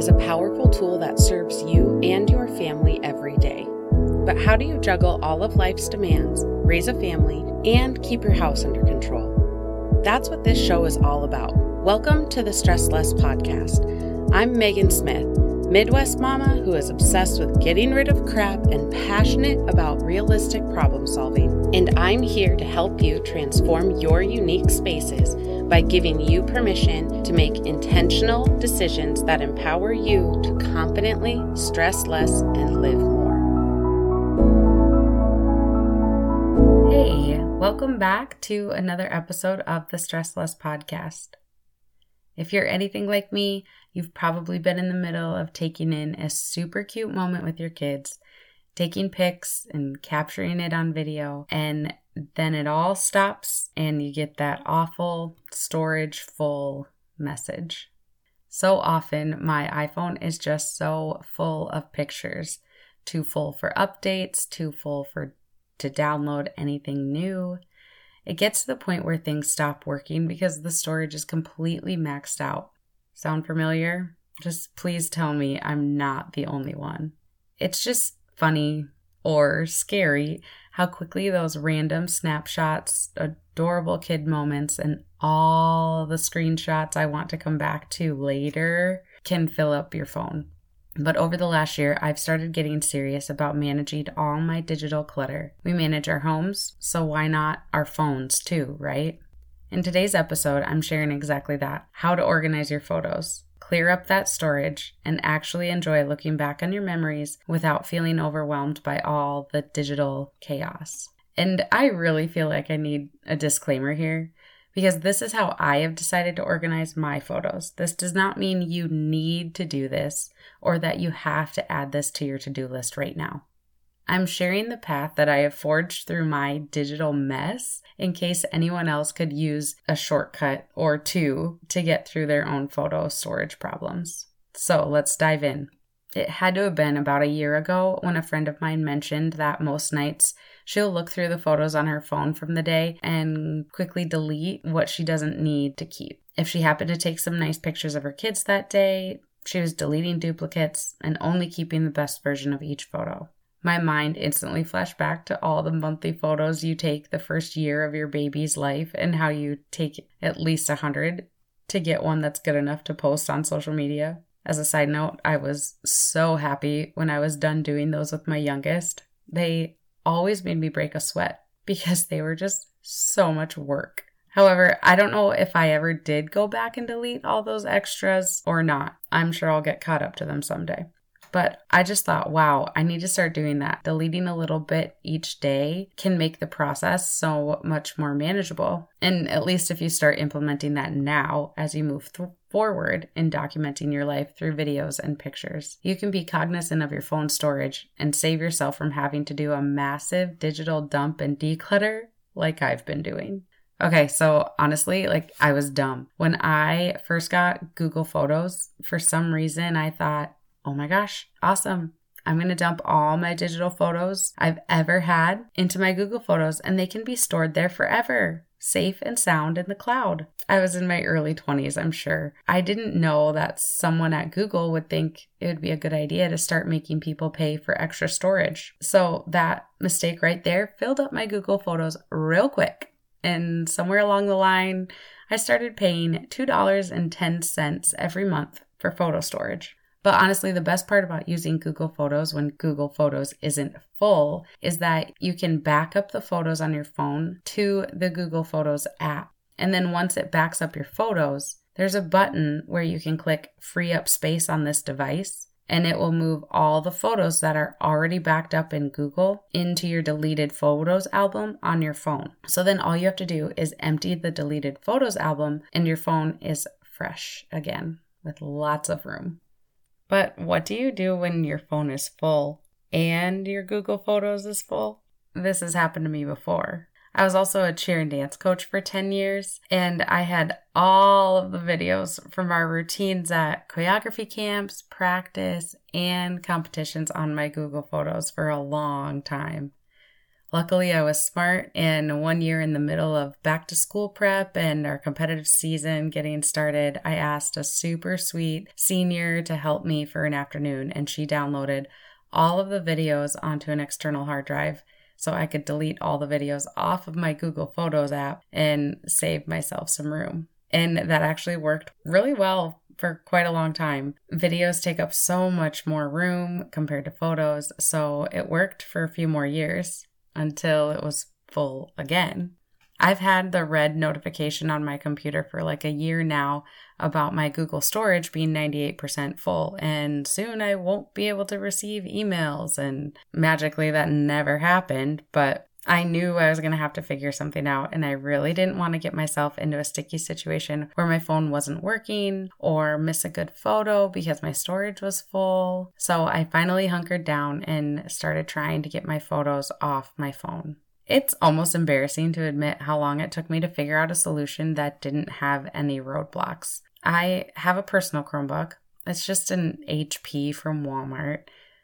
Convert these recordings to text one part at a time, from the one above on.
is a powerful tool that serves you and your family every day. But how do you juggle all of life's demands, raise a family, and keep your house under control? That's what this show is all about. Welcome to the Stress Less Podcast. I'm Megan Smith, Midwest mama who is obsessed with getting rid of crap and passionate about realistic problem solving. And I'm here to help you transform your unique spaces by giving you permission to make intentional decisions that empower you to confidently stress less and live more. Hey, welcome back to another episode of the Stress Less Podcast. If you're anything like me, you've probably been in the middle of taking in a super cute moment with your kids, taking pics and capturing it on video, and then it all stops and you get that awful storage full message. So often my iPhone is just so full of pictures, too full for updates, too full to download anything new. It gets to the point where things stop working because the storage is completely maxed out. Sound familiar? Just please tell me I'm not the only one. It's just funny or scary how quickly those random snapshots, adorable kid moments, and all the screenshots I want to come back to later can fill up your phone. But over the last year, I've started getting serious about managing all my digital clutter. We manage our homes, so why not our phones too, right? In today's episode, I'm sharing exactly that, how to organize your photos, clear up that storage, and actually enjoy looking back on your memories without feeling overwhelmed by all the digital chaos. And I really feel like I need a disclaimer here, because this is how I have decided to organize my photos. This does not mean you need to do this or that you have to add this to your to-do list right now. I'm sharing the path that I have forged through my digital mess in case anyone else could use a shortcut or two to get through their own photo storage problems. So let's dive in. It had to have been about a year ago when a friend of mine mentioned that most nights she'll look through the photos on her phone from the day and quickly delete what she doesn't need to keep. If she happened to take some nice pictures of her kids that day, she was deleting duplicates and only keeping the best version of each photo. My mind instantly flashed back to all the monthly photos you take the first year of your baby's life and how you take at least 100 to get one that's good enough to post on social media. As a side note, I was so happy when I was done doing those with my youngest. They always made me break a sweat because they were just so much work. However, I don't know if I ever did go back and delete all those extras or not. I'm sure I'll get caught up to them someday. But I just thought, wow, I need to start doing that. Deleting a little bit each day can make the process so much more manageable. And at least if you start implementing that now as you move forward in documenting your life through videos and pictures, you can be cognizant of your phone storage and save yourself from having to do a massive digital dump and declutter like I've been doing. Okay, so honestly, I was dumb. When I first got Google Photos, for some reason I thought, oh my gosh, awesome. I'm going to dump all my digital photos I've ever had into my Google Photos and they can be stored there forever, safe and sound in the cloud. I was in my early 20s, I'm sure. I didn't know that someone at Google would think it would be a good idea to start making people pay for extra storage. So that mistake right there filled up my Google Photos real quick. And somewhere along the line, I started paying $2.10 every month for photo storage. But honestly, the best part about using Google Photos when Google Photos isn't full is that you can back up the photos on your phone to the Google Photos app. And then once it backs up your photos, there's a button where you can click free up space on this device, and it will move all the photos that are already backed up in Google into your deleted photos album on your phone. So then all you have to do is empty the deleted photos album and your phone is fresh again with lots of room. But what do you do when your phone is full and your Google Photos is full? This has happened to me before. I was also a cheer and dance coach for 10 years, and I had all of the videos from our routines at choreography camps, practice, and competitions on my Google Photos for a long time. Luckily, I was smart, and one year in the middle of back to school prep and our competitive season getting started, I asked a super sweet senior to help me for an afternoon, and she downloaded all of the videos onto an external hard drive so I could delete all the videos off of my Google Photos app and save myself some room. And that actually worked really well for quite a long time. Videos take up so much more room compared to photos, so it worked for a few more years until it was full again. I've had the red notification on my computer for like a year now about my Google storage being 98% full, and soon I won't be able to receive emails, and magically that never happened, but I knew I was going to have to figure something out, and I really didn't want to get myself into a sticky situation where my phone wasn't working or miss a good photo because my storage was full. So I finally hunkered down and started trying to get my photos off my phone. It's almost embarrassing to admit how long it took me to figure out a solution that didn't have any roadblocks. I have a personal Chromebook. It's just an HP from Walmart.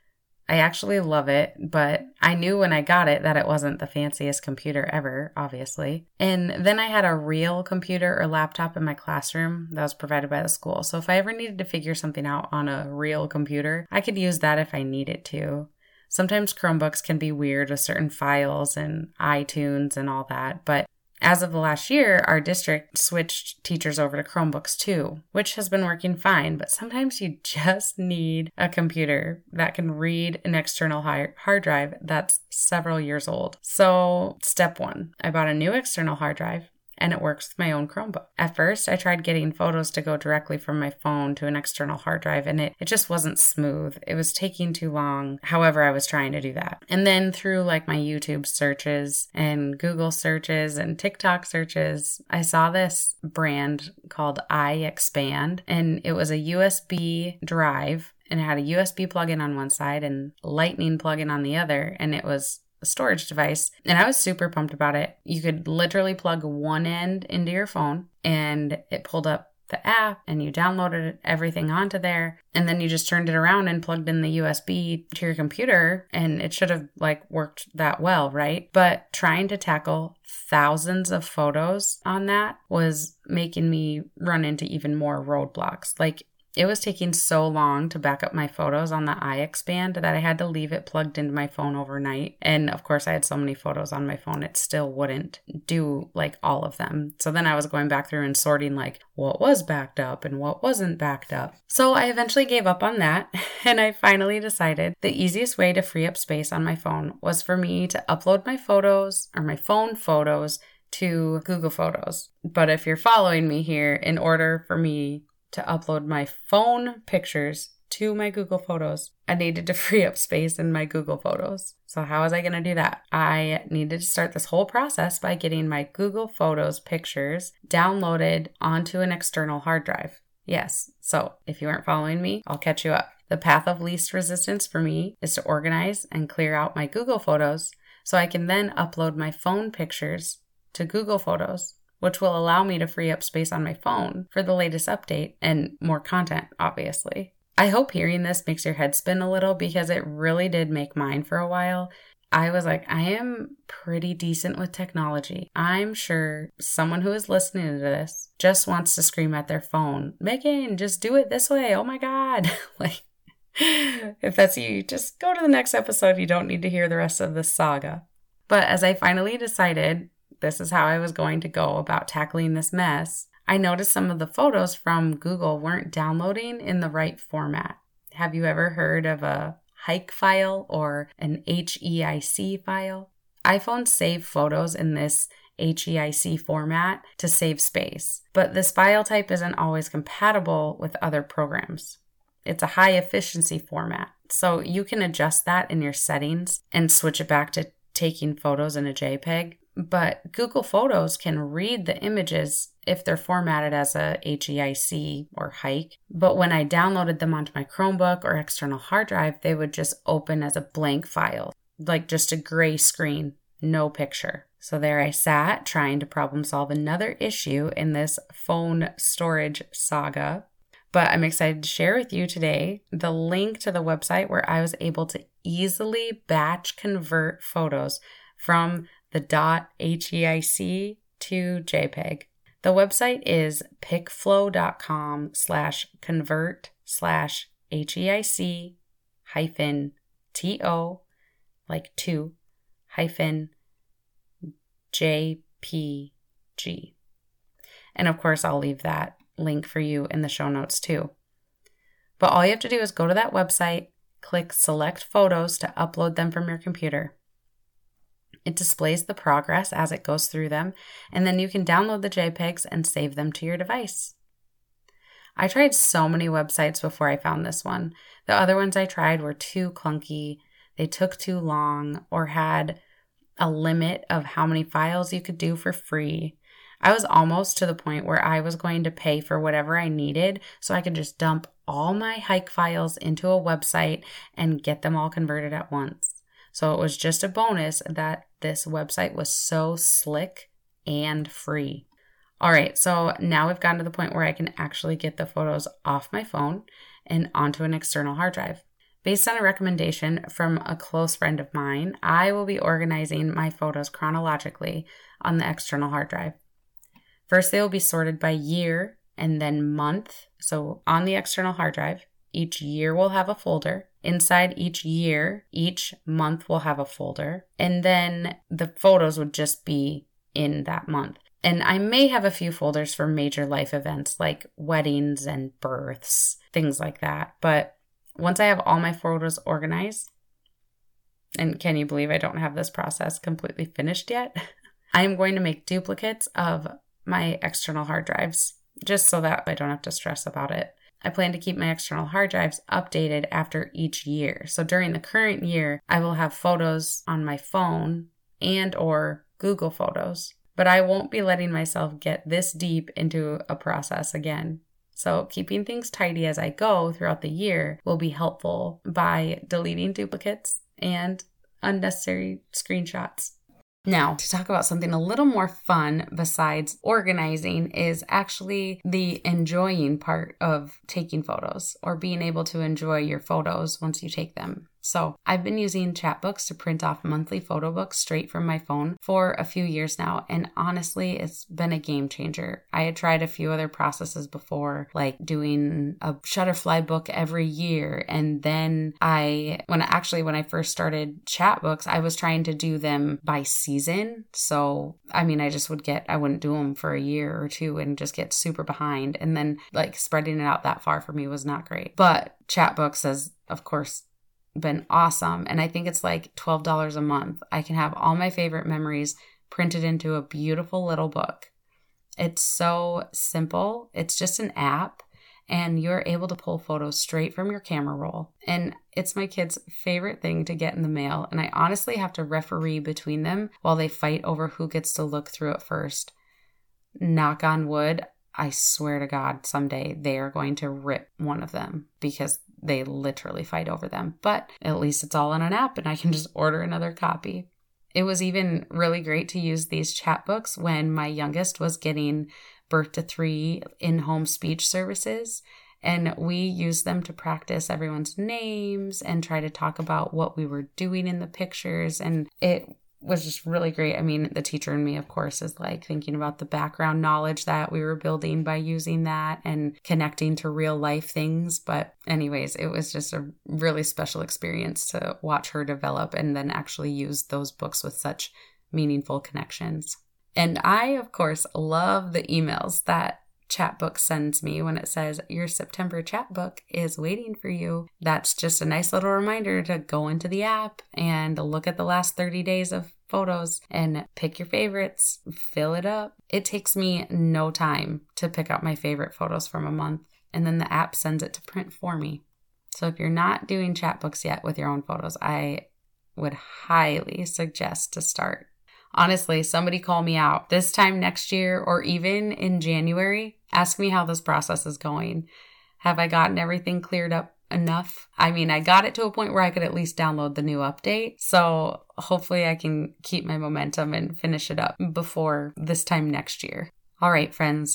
I actually love it, but I knew when I got it that it wasn't the fanciest computer ever, obviously. And then I had a real computer or laptop in my classroom that was provided by the school. So if I ever needed to figure something out on a real computer, I could use that if I needed to. Sometimes Chromebooks can be weird with certain files and iTunes and all that, but as of the last year, our district switched teachers over to Chromebooks too, which has been working fine, but sometimes you just need a computer that can read an external hard drive that's several years old. So, step one, I bought a new external hard drive, and it works with my own Chromebook. At first, I tried getting photos to go directly from my phone to an external hard drive, and it just wasn't smooth. It was taking too long. However, I was trying to do that. And then through like my YouTube searches and Google searches and TikTok searches, I saw this brand called iXpand, and it was a USB drive, and it had a USB plug-in on one side and Lightning plug-in on the other, and it was a storage device, and I was super pumped about it. You could literally plug one end into your phone, and it pulled up the app, and you downloaded everything onto there, and then you just turned it around and plugged in the USB to your computer, and it should have like worked that well, right? But trying to tackle thousands of photos on that was making me run into even more roadblocks. Like, it was taking so long to back up my photos on the iXpand that I had to leave it plugged into my phone overnight. And of course, I had so many photos on my phone, it still wouldn't do like all of them. So then I was going back through and sorting like what was backed up and what wasn't backed up. So I eventually gave up on that, and I finally decided the easiest way to free up space on my phone was for me to upload my photos or my phone photos to Google Photos. But if you're following me here, in order for me to upload my phone pictures to my Google Photos, I needed to free up space in my Google Photos. So how was I going to do that? I needed to start this whole process by getting my Google Photos pictures downloaded onto an external hard drive. Yes, so if you aren't following me, I'll catch you up. The path of least resistance for me is to organize and clear out my Google Photos so I can then upload my phone pictures to Google Photos, which will allow me to free up space on my phone for the latest update and more content, obviously. I hope hearing this makes your head spin a little, because it really did make mine for a while. I was like, I am pretty decent with technology. I'm sure someone who is listening to this just wants to scream at their phone, Megan, just do it this way. Oh my God. Like, if that's you, just go to the next episode. You don't need to hear the rest of this saga. But as I finally decided this is how I was going to go about tackling this mess, I noticed some of the photos from Google weren't downloading in the right format. Have you ever heard of a HEIC file or an HEIC file? iPhones save photos in this HEIC format to save space, but this file type isn't always compatible with other programs. It's a high efficiency format, so you can adjust that in your settings and switch it back to taking photos in a JPEG. But Google Photos can read the images if they're formatted as a HEIC or HEIC. But when I downloaded them onto my Chromebook or external hard drive, they would just open as a blank file, like just a gray screen, no picture. So there I sat trying to problem solve another issue in this phone storage saga. But I'm excited to share with you today the link to the website where I was able to easily batch convert photos from the .heic to JPEG. The website is picflow.com/convert/HEIC-TO, like two, hyphen JPG. And of course, I'll leave that link for you in the show notes too. But all you have to do is go to that website, click Select Photos to upload them from your computer. It displays the progress as it goes through them, and then you can download the JPEGs and save them to your device. I tried so many websites before I found this one. The other ones I tried were too clunky, they took too long, or had a limit of how many files you could do for free. I was almost to the point where I was going to pay for whatever I needed so I could just dump all my hike files into a website and get them all converted at once. So it was just a bonus that this website was so slick and free. All right, so now we've gotten to the point where I can actually get the photos off my phone and onto an external hard drive. Based on a recommendation from a close friend of mine, I will be organizing my photos chronologically on the external hard drive. First, they will be sorted by year and then month. So on the external hard drive, each year will have a folder. Inside each year, each month will have a folder. And then the photos would just be in that month. And I may have a few folders for major life events like weddings and births, things like that. But once I have all my photos organized, and can you believe I don't have this process completely finished yet? I am going to make duplicates of my external hard drives, just so that I don't have to stress about it. I plan to keep my external hard drives updated after each year. So during the current year, I will have photos on my phone and or Google Photos, but I won't be letting myself get this deep into a process again. So keeping things tidy as I go throughout the year will be helpful by deleting duplicates and unnecessary screenshots. Now, to talk about something a little more fun besides organizing is actually the enjoying part of taking photos or being able to enjoy your photos once you take them. So I've been using Chatbooks to print off monthly photo books straight from my phone for a few years now. And honestly, it's been a game changer. I had tried a few other processes before, like doing a Shutterfly book every year. And then when I first started Chatbooks, I was trying to do them by season. So, I wouldn't do them for a year or two and just get super behind. And then spreading it out that far for me was not great. But Chatbooks has, of course, been awesome. And I think it's like $12 a month. I can have all my favorite memories printed into a beautiful little book. It's so simple. It's just an app and you're able to pull photos straight from your camera roll. And it's my kids' favorite thing to get in the mail. And I honestly have to referee between them while they fight over who gets to look through it first. Knock on wood, I swear to God, someday they are going to rip one of them because they literally fight over them. But at least it's all on an app and I can just order another copy. It was even really great to use these Chatbooks when my youngest was getting birth to 3 in-home speech services. And we used them to practice everyone's names and try to talk about what we were doing in the pictures. And it was just really great. I mean, the teacher in me, of course, is thinking about the background knowledge that we were building by using that and connecting to real life things. But anyways, it was just a really special experience to watch her develop and then actually use those books with such meaningful connections. And I, of course, love the emails that Chatbook sends me when it says your September Chatbook is waiting for you. That's just a nice little reminder to go into the app and look at the last 30 days of photos and pick your favorites, fill it up. It takes me no time to pick out my favorite photos from a month, and then the app sends it to print for me. So if you're not doing Chatbooks yet with your own photos, I would highly suggest to start. Honestly, somebody call me out this time next year or even in January. Ask me how this process is going. Have I gotten everything cleared up enough? I mean, I got it to a point where I could at least download the new update. So hopefully I can keep my momentum and finish it up before this time next year. All right, friends.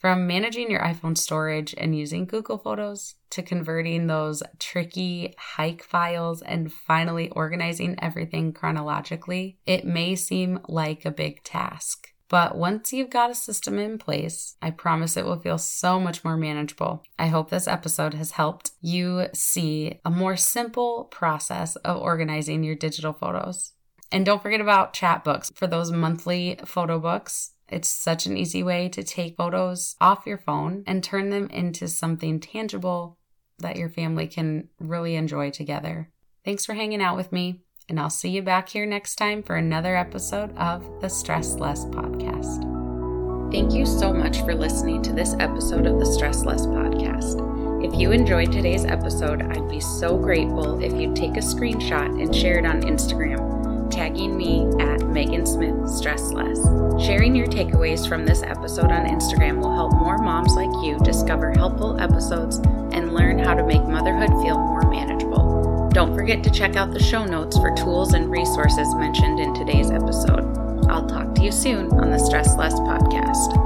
From managing your iPhone storage and using Google Photos to converting those tricky hike files and finally organizing everything chronologically, it may seem like a big task. But once you've got a system in place, I promise it will feel so much more manageable. I hope this episode has helped you see a more simple process of organizing your digital photos. And don't forget about chat books for those monthly photo books. It's such an easy way to take photos off your phone and turn them into something tangible that your family can really enjoy together. Thanks for hanging out with me, and I'll see you back here next time for another episode of the Stress Less Podcast. Thank you so much for listening to this episode of the Stress Less Podcast. If you enjoyed today's episode, I'd be so grateful if you'd take a screenshot and share it on Instagram, tagging me at Megan Smith Stress Less. Sharing your takeaways from this episode on Instagram will help more moms like you discover helpful episodes and learn how to make motherhood feel more manageable. Don't forget to check out the show notes for tools and resources mentioned in today's episode. I'll talk to you soon on the Stress Less Podcast.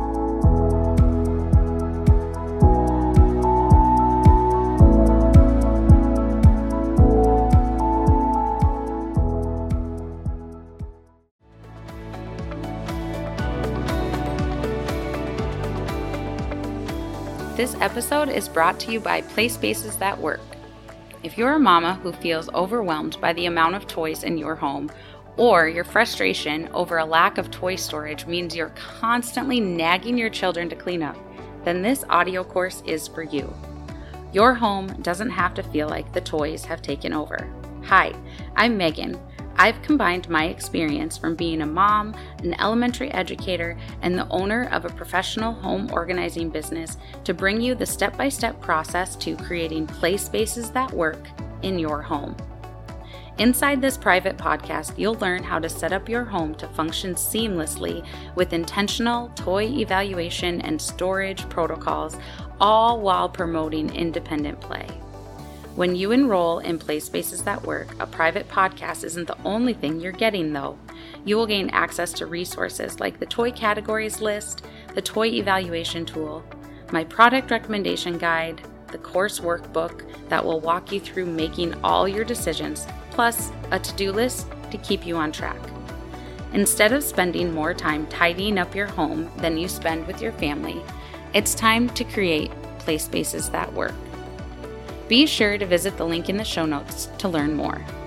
This episode is brought to you by Play Spaces That Work. If you're a mama who feels overwhelmed by the amount of toys in your home, or your frustration over a lack of toy storage means you're constantly nagging your children to clean up, then this audio course is for you. Your home doesn't have to feel like the toys have taken over. Hi, I'm Megan. I've combined my experience from being a mom, an elementary educator, and the owner of a professional home organizing business to bring you the step-by-step process to creating play spaces that work in your home. Inside this private podcast, you'll learn how to set up your home to function seamlessly with intentional toy evaluation and storage protocols, all while promoting independent play. When you enroll in Play Spaces That Work, a private podcast isn't the only thing you're getting, though. You will gain access to resources like the toy categories list, the toy evaluation tool, my product recommendation guide, the course workbook that will walk you through making all your decisions, plus a to-do list to keep you on track. Instead of spending more time tidying up your home than you spend with your family, it's time to create Play Spaces That Work. Be sure to visit the link in the show notes to learn more.